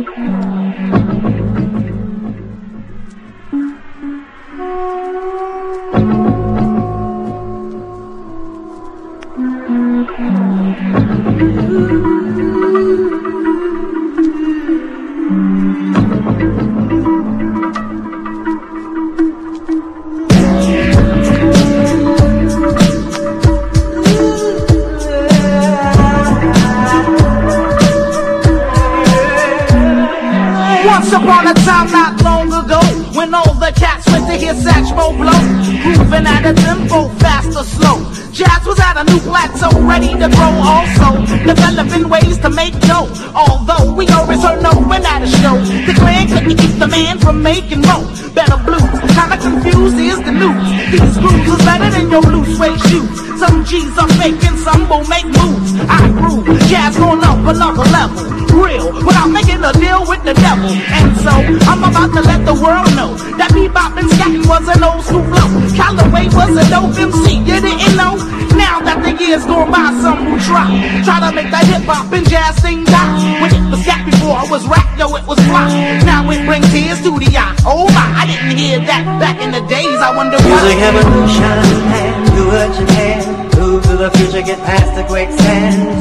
Once upon a time not long ago, when all the cats went to hear Satchmo blow, grooving at a tempo, fast or slow, jazz was at a new plateau, ready to grow also, developing ways to make dough. Although we always heard no when at a show, the clan couldn't keep the man from making more. Better blues, kinda confused is the news. These grooves is better than your blue suede shoes. Some G's are faking, some will make moves. I groove, jazz going up another level, real, without making a deal with the devil. And so, I'm about to let the world know that bebop and scatting was an old school flow. Callaway was a dope MC, you didn't know? Now that the years gone by, some will try to make that hip-hop and jazz thing die. When it was scat before it was rap, yo, it was fly. Now it brings tears to the eye. Oh my, I didn't hear that back in the days, I wonder why. Music evolution, and do what you can. Move to the future, get past the quicksand.